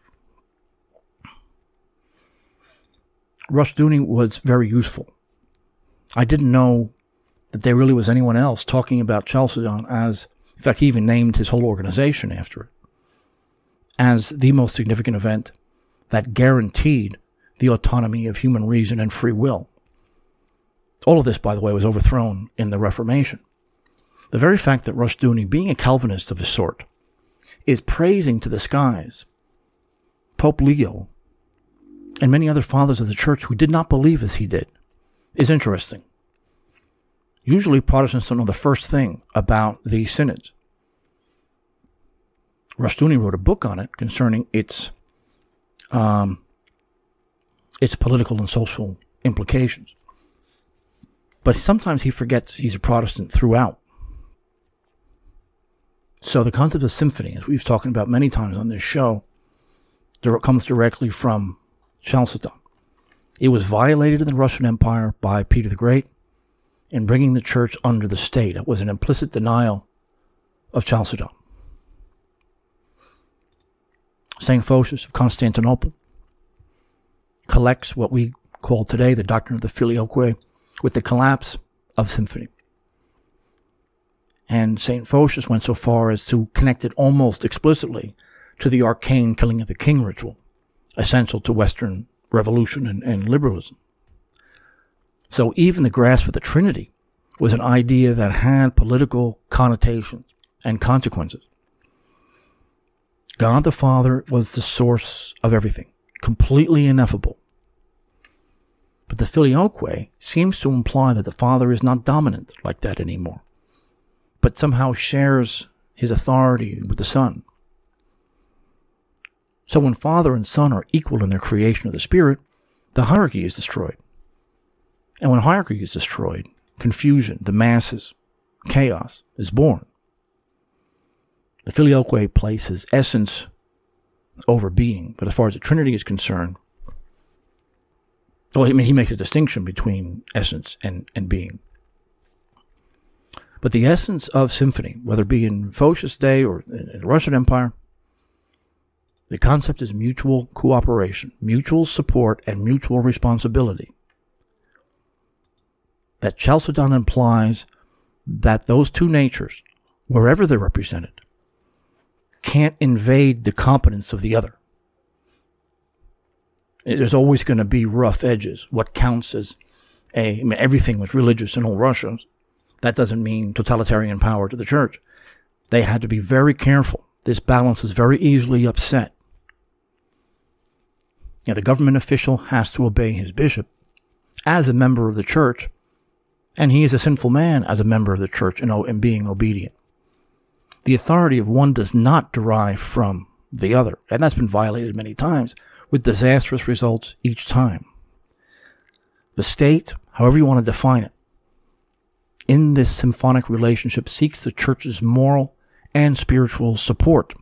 Rushdoony was very useful. I didn't know that there really was anyone else talking about Chalcedon as, in fact, he even named his whole organization after it, as the most significant event that guaranteed the autonomy of human reason and free will. All of this, by the way, was overthrown in the Reformation. The very fact that Rushdoony, being a Calvinist of his sort, is praising to the skies Pope Leo and many other fathers of the church who did not believe as he did is interesting. Usually Protestants don't know the first thing about the synods. Rushdoony wrote a book on it concerning its political and social implications. But sometimes he forgets he's a Protestant throughout. So the concept of symphony, as we've talked about many times on this show, comes directly from Chalcedon. It was violated in the Russian Empire by Peter the Great in bringing the church under the state. It was an implicit denial of Chalcedon. St. Photius of Constantinople collects what we call today the doctrine of the Filioque with the collapse of symphony. And St. Photius went so far as to connect it almost explicitly to the arcane killing of the king ritual, essential to Western revolution and liberalism. So even the grasp of the Trinity was an idea that had political connotations and consequences. God the Father was the source of everything, completely ineffable. But the Filioque seems to imply that the Father is not dominant like that anymore, but somehow shares his authority with the Son. So when Father and Son are equal in their creation of the Spirit, the hierarchy is destroyed. And when hierarchy is destroyed, confusion, the masses, chaos is born. The Filioque places essence over being, but as far as the Trinity is concerned, he makes a distinction between essence and being. But the essence of symphony, whether it be in Photius' day or in the Russian Empire, the concept is mutual cooperation, mutual support, and mutual responsibility. That Chalcedon implies that those two natures, wherever they're represented, can't invade the competence of the other. There's always going to be rough edges. What counts as everything was religious in old Russia. That doesn't mean totalitarian power to the church. They had to be very careful. This balance is very easily upset. The government official has to obey his bishop as a member of the church, and he is a sinful man as a member of the church in being obedient. The authority of one does not derive from the other, and that's been violated many times, with disastrous results each time. The state, however you want to define it, in this symphonic relationship seeks the church's moral and spiritual support,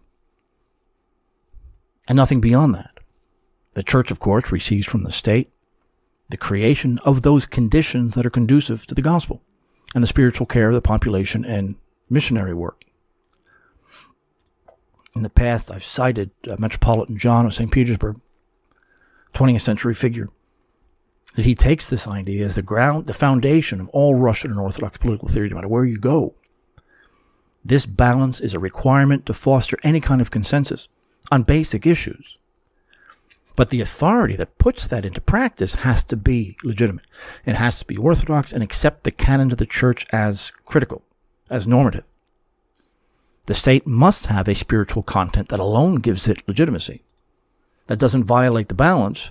and nothing beyond that. The church, of course, receives from the state the creation of those conditions that are conducive to the gospel and the spiritual care of the population and missionary work. In the past, I've cited Metropolitan John of St. Petersburg, 20th century figure, that he takes this idea as the foundation of all Russian and Orthodox political theory, no matter where you go. This balance is a requirement to foster any kind of consensus on basic issues. But the authority that puts that into practice has to be legitimate. It has to be orthodox and accept the canon of the church as critical, as normative. The state must have a spiritual content that alone gives it legitimacy. That doesn't violate the balance.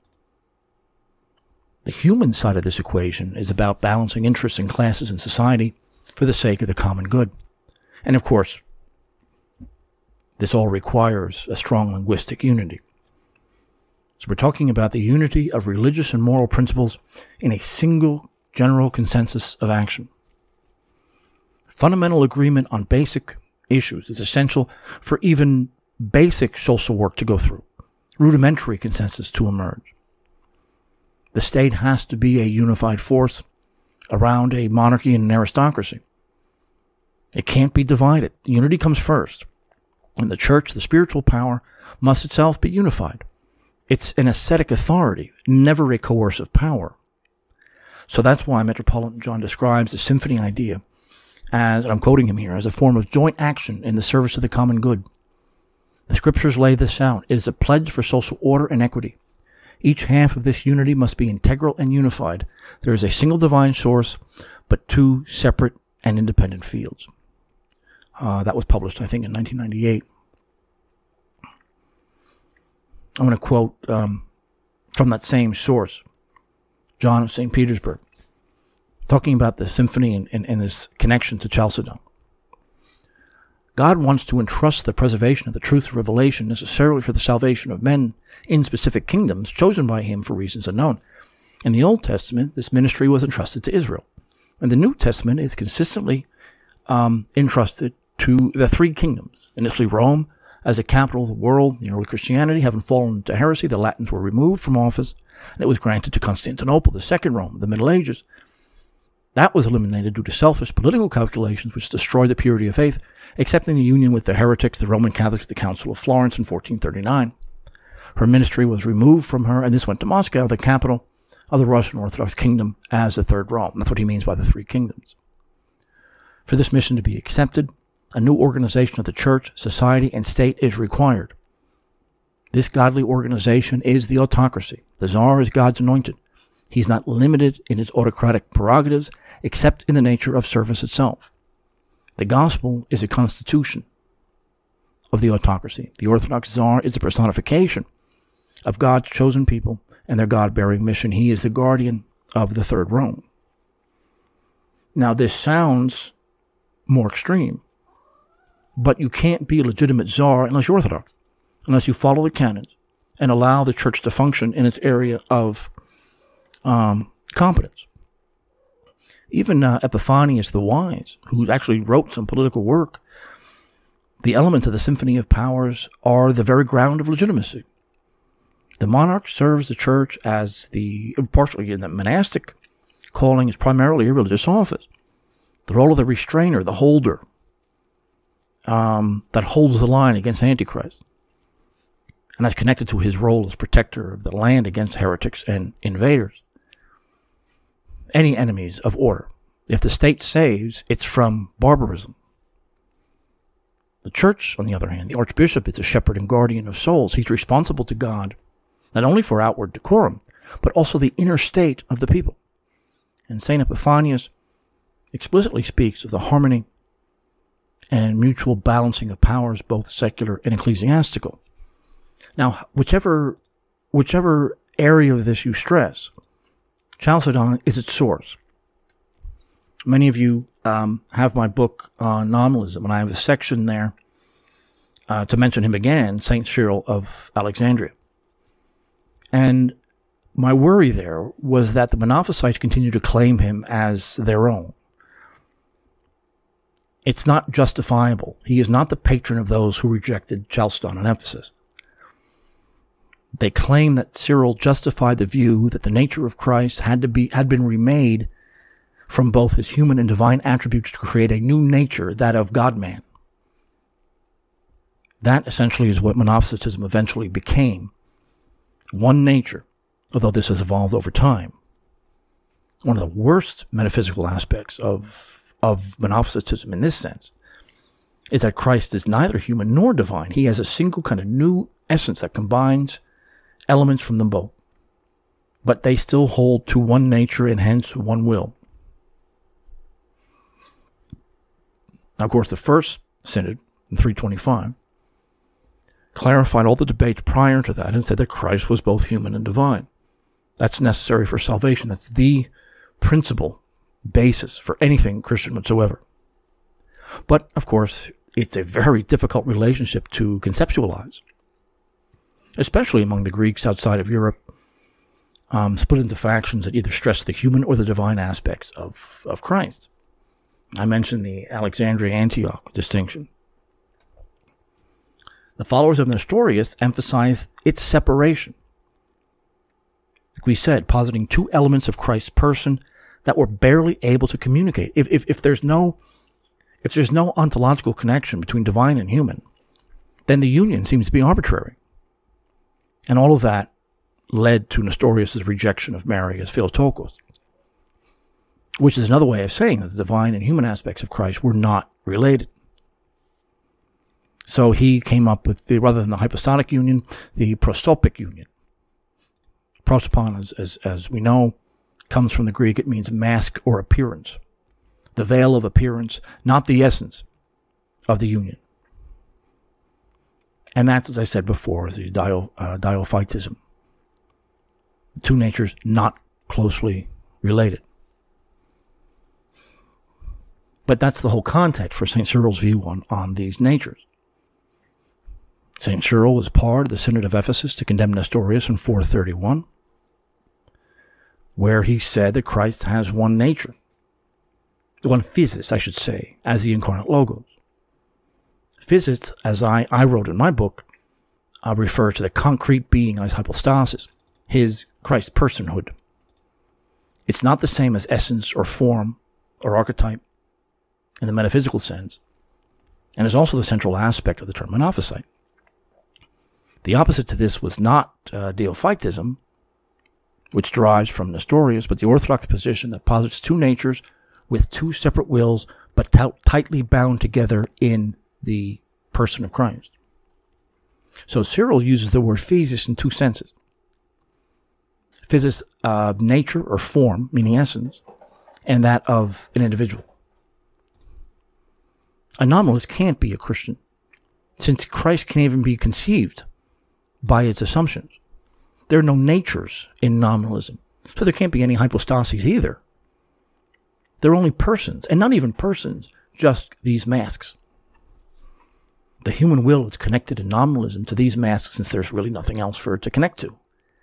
The human side of this equation is about balancing interests and classes in society for the sake of the common good. And of course, this all requires a strong linguistic unity. So we're talking about the unity of religious and moral principles in a single general consensus of action. Fundamental agreement on basic issues is essential for even basic social work to go through. rudimentary consensus to emerge. The state has to be a unified force around a monarchy and an aristocracy. It can't be divided. Unity comes first. And the church, the spiritual power, must itself be unified. It's an ascetic authority, never a coercive power. So that's why Metropolitan John describes the symphony idea as, and I'm quoting him here, as a form of joint action in the service of the common good. The scriptures lay this out. It is a pledge for social order and equity. Each half of this unity must be integral and unified. There is a single divine source, but two separate and independent fields. That was published, I think, in 1998. I'm going to quote from that same source, John of St. Petersburg, talking about the symphony and this connection to Chalcedon. God wants to entrust the preservation of the truth of revelation necessarily for the salvation of men in specific kingdoms chosen by him for reasons unknown. In the Old Testament, this ministry was entrusted to Israel. And the New Testament is consistently entrusted to the three kingdoms. Initially Rome as the capital of the world, the early Christianity having fallen into heresy, the Latins were removed from office, and it was granted to Constantinople, the second Rome of the Middle Ages. That was eliminated due to selfish political calculations which destroyed the purity of faith, accepting the union with the heretics, the Roman Catholics, the Council of Florence in 1439. Her ministry was removed from her, and this went to Moscow, the capital of the Russian Orthodox Kingdom, as the Third Rome. That's what he means by the three kingdoms. For this mission to be accepted, a new organization of the church, society, and state is required. This godly organization is the autocracy. The Tsar is God's anointed. He's not limited in his autocratic prerogatives, except in the nature of service itself. The gospel is a constitution of the autocracy. The Orthodox Tsar is the personification of God's chosen people and their God-bearing mission. He is the guardian of the Third Rome. Now, this sounds more extreme, but you can't be a legitimate Tsar unless you're Orthodox, unless you follow the canons and allow the church to function in its area of competence. Even Epiphanius the Wise, who actually wrote some political work, the elements of the Symphony of Powers are the very ground of legitimacy. The monarch serves the church as partially in the monastic calling is primarily a religious office. The role of the restrainer, the holder, that holds the line against Antichrist. And that's connected to his role as protector of the land against heretics and invaders. Any enemies of order. If the state saves, it's from barbarism. The church, on the other hand, the archbishop is a shepherd and guardian of souls. He's responsible to God, not only for outward decorum, but also the inner state of the people. And St. Epiphanius explicitly speaks of the harmony and mutual balancing of powers, both secular and ecclesiastical. Now, whichever area of this you stress, Chalcedon is its source. Many of you have my book on nominalism, and I have a section there to mention him again, St. Cyril of Alexandria. And my worry there was that the Monophysites continue to claim him as their own. It's not justifiable. He is not the patron of those who rejected Chalcedon and Ephesus. They claim that Cyril justified the view that the nature of Christ had been remade from both his human and divine attributes to create a new nature, that of God-man. That essentially is what Monophysitism eventually became. One nature, although this has evolved over time. One of the worst metaphysical aspects of Monophysitism in this sense is that Christ is neither human nor divine. He has a single kind of new essence that combines elements from them both. But they still hold to one nature and hence one will. Now, of course, the first synod in 325 clarified all the debates prior to that and said that Christ was both human and divine. That's necessary for salvation. That's the principal basis for anything Christian whatsoever. But, of course, it's a very difficult relationship to conceptualize, especially among the Greeks outside of Europe, split into factions that either stress the human or the divine aspects of Christ. I mentioned the Alexandria-Antioch distinction. The followers of Nestorius emphasize its separation. Like we said, positing two elements of Christ's person that were barely able to communicate. If there's no ontological connection between divine and human, then the union seems to be arbitrary. And all of that led to Nestorius' rejection of Mary as Theotokos, which is another way of saying that the divine and human aspects of Christ were not related. So he came up with, rather than the hypostatic union, the prosopic union. Prosopon, as we know, comes from the Greek. It means mask or appearance. The veil of appearance, not the essence of the union. And that's, as I said before, the diophytism. Two natures not closely related. But that's the whole context for St. Cyril's view on these natures. St. Cyril was part of the Synod of Ephesus to condemn Nestorius in 431, where he said that Christ has one nature, one physis, I should say, as the incarnate Logos. Physis, as I wrote in my book, refers to the concrete being as hypostasis, his Christ's personhood. It's not the same as essence or form or archetype in the metaphysical sense, and is also the central aspect of the term monophysite. The opposite to this was not Diophytism, which derives from Nestorius, but the Orthodox position that posits two natures with two separate wills, but tightly bound together in the person of Christ. So Cyril uses the word physis in two senses. Physis of nature or form, meaning essence, and that of an individual. A nominalist can't be a Christian, since Christ can't even be conceived by its assumptions. There are no natures in nominalism, so there can't be any hypostases either. They're only persons, and not even persons, just these masks. The human will is connected in nominalism to these masks since there's really nothing else for it to connect to.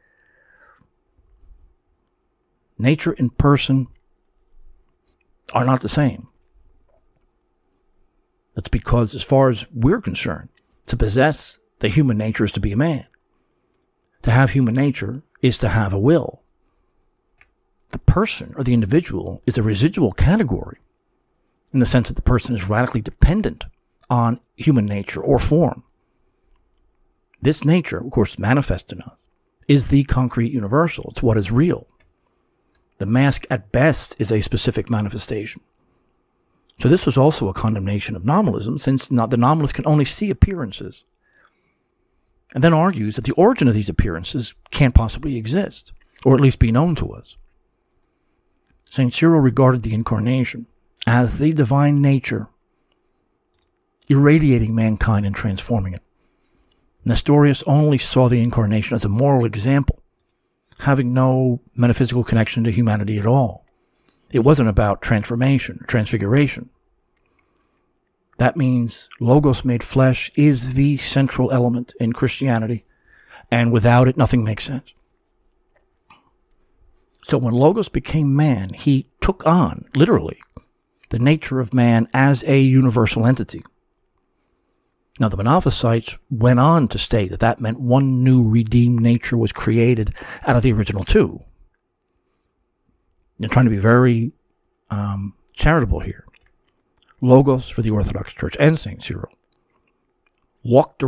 Nature and person are not the same. That's because, as far as we're concerned, to possess the human nature is to be a man. To have human nature is to have a will. The person, or the individual, is a residual category, in the sense that the person is radically dependent on human nature or form. This nature, of course, manifest in us, is the concrete universal. It's what is real. The mask, at best, is a specific manifestation. So this was also a condemnation of nominalism, since the nominalist can only see appearances, and then argues that the origin of these appearances can't possibly exist, or at least be known to us. St. Cyril regarded the Incarnation as the divine nature, irradiating mankind and transforming it. Nestorius only saw the Incarnation as a moral example, having no metaphysical connection to humanity at all. It wasn't about transformation or transfiguration. That means Logos made flesh is the central element in Christianity, and without it, nothing makes sense. So when Logos became man, he took on, literally, the nature of man as a universal entity. Now, the Monophysites went on to state that that meant one new redeemed nature was created out of the original two. They're trying to be very charitable here. Logos, for the Orthodox Church and St. Cyril, walked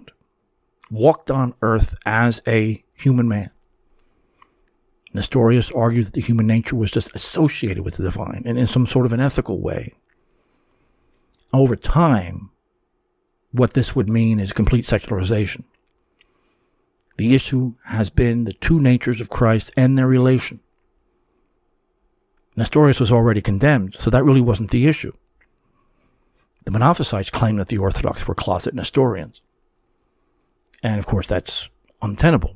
on earth as a human man. Nestorius argued that the human nature was just associated with the divine and in some sort of an ethical way. Over time, what this would mean is complete secularization. The issue has been the two natures of Christ and their relation. Nestorius was already condemned, so that really wasn't the issue. The Monophysites claimed that the Orthodox were closet Nestorians. And of course, that's untenable.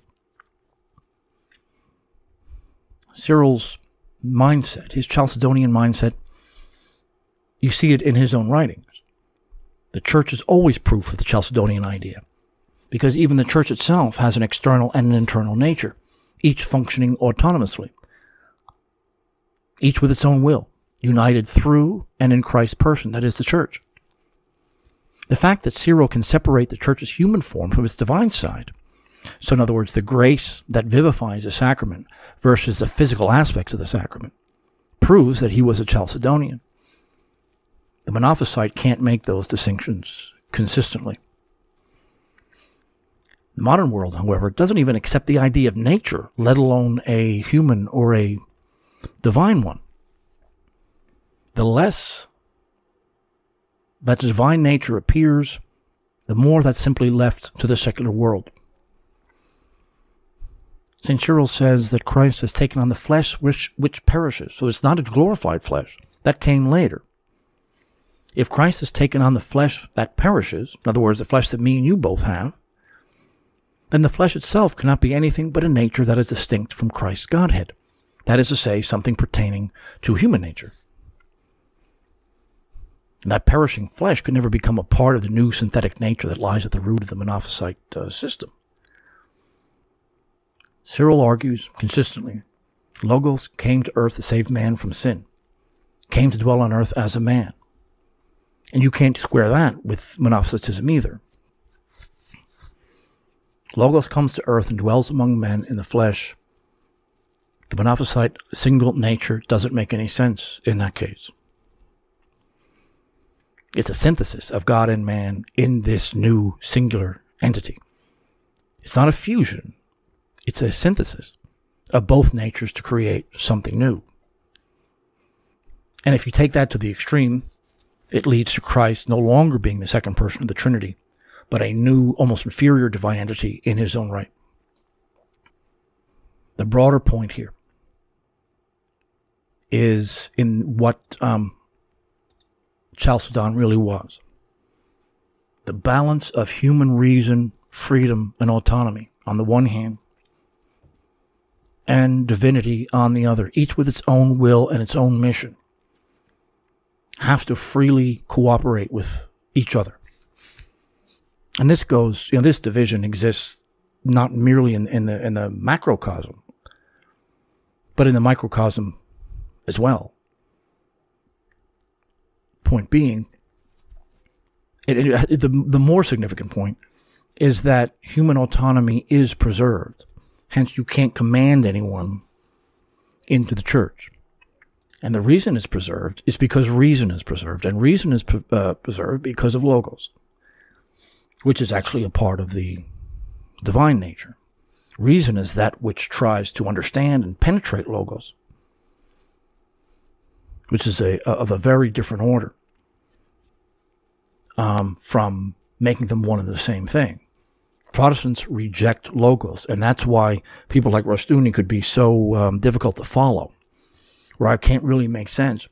Cyril's mindset, his Chalcedonian mindset, you see it in his own writings. The church is always proof of the Chalcedonian idea, because even the church itself has an external and an internal nature, each functioning autonomously, each with its own will, united through and in Christ's person, that is the church. The fact that Cyril can separate the church's human form from its divine side, so in other words, the grace that vivifies a sacrament versus the physical aspects of the sacrament, proves that he was a Chalcedonian. The Monophysite can't make those distinctions consistently. The modern world, however, doesn't even accept the idea of nature, let alone a human or a divine one. The less that the divine nature appears, the more that's simply left to the secular world. St. Cyril says that Christ has taken on the flesh which perishes, so it's not a glorified flesh. That came later. If Christ has taken on the flesh that perishes, in other words, the flesh that me and you both have, then the flesh itself cannot be anything but a nature that is distinct from Christ's Godhead. That is to say, something pertaining to human nature. And that perishing flesh could never become a part of the new synthetic nature that lies at the root of the Monophysite system. Cyril argues consistently, Logos came to earth to save man from sin, came to dwell on earth as a man. And you can't square that with Monophysitism either. Logos comes to earth and dwells among men in the flesh. The Monophysite single nature doesn't make any sense in that case. It's a synthesis of God and man in this new singular entity. It's not a fusion. It's a synthesis of both natures to create something new. And if you take that to the extreme, it leads to Christ no longer being the second person of the Trinity, but a new, almost inferior divine entity in his own right. The broader point here is in what Chalcedon really was. The balance of human reason, freedom, and autonomy on the one hand, and divinity on the other, each with its own will and its own mission, have to freely cooperate with each other. And this goes, this division exists not merely in the macrocosm, but in the microcosm as well. Point being, the more significant point is that human autonomy is preserved. Hence, you can't command anyone into the church. And the reason it's preserved is because reason is preserved. And reason is preserved because of Logos, which is actually a part of the divine nature. Reason is that which tries to understand and penetrate Logos, which is of a very different order from making them one and the same thing. Protestants reject Logos, and that's why people like Rushdoony could be so difficult to follow, where I can't really make sense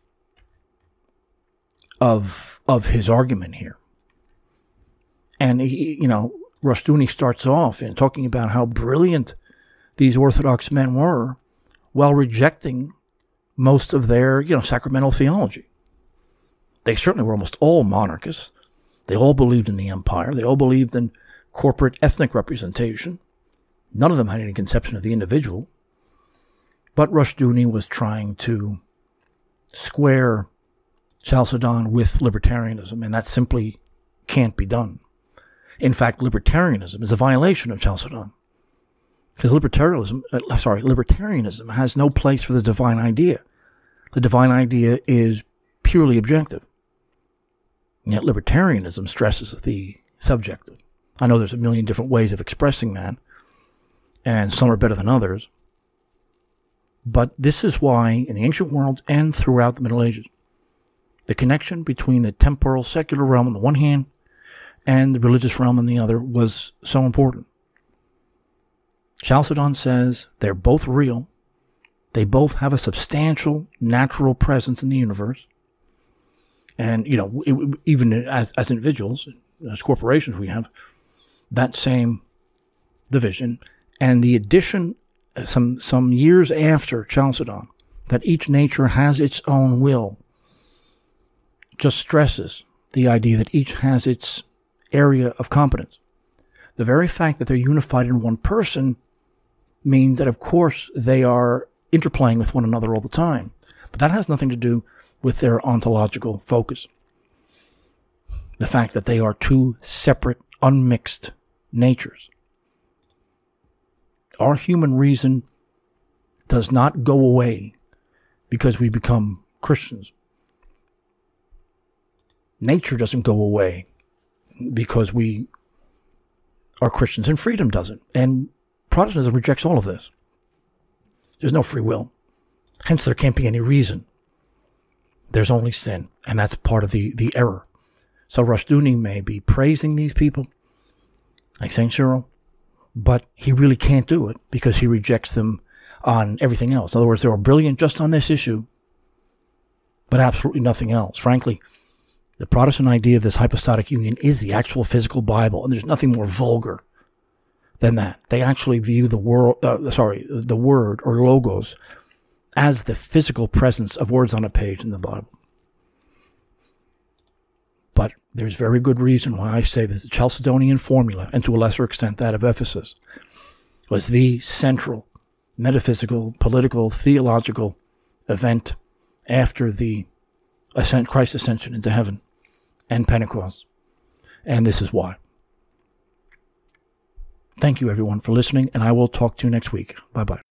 of his argument here. And Rushdoony starts off in talking about how brilliant these Orthodox men were, while rejecting most of their, sacramental theology. They certainly were almost all monarchists. They all believed in the empire. They all believed in corporate ethnic representation. None of them had any conception of the individual. But Rushdoony was trying to square Chalcedon with libertarianism, and that simply can't be done. In fact, libertarianism is a violation of Chalcedon. Because libertarianism has no place for the divine idea. The divine idea is purely objective. And yet libertarianism stresses the subjective. I know there's a million different ways of expressing that, and some are better than others. But this is why, in the ancient world and throughout the Middle Ages, the connection between the temporal, secular realm on the one hand and the religious realm on the other was so important. Chalcedon says they're both real. They both have a substantial natural presence in the universe. And, even as individuals, as corporations, we have that same division. And the addition, some years after Chalcedon, that each nature has its own will, just stresses the idea that each has its area of competence. The very fact that they're unified in one person means that, of course, they are interplaying with one another all the time. But that has nothing to do with their ontological focus. the fact that they are two separate, unmixed natures. Our human reason does not go away because we become Christians. Nature doesn't go away because we are Christians, and freedom doesn't. And Protestantism rejects all of this. There's no free will. Hence, there can't be any reason. There's only sin, and that's part of the error. So Rushdoony may be praising these people, like St. Cyril, but he really can't do it because he rejects them on everything else. In other words, they are brilliant just on this issue, but absolutely nothing else. Frankly, the Protestant idea of this hypostatic union is the actual physical Bible, and there's nothing more vulgar than that. They actually view the word or logos as the physical presence of words on a page in the Bible. But there's very good reason why I say that the Chalcedonian formula, and to a lesser extent that of Ephesus, was the central metaphysical, political, theological event after the Christ's ascension into heaven and Pentecost. And this is why. Thank you, everyone, for listening, and I will talk to you next week. Bye-bye.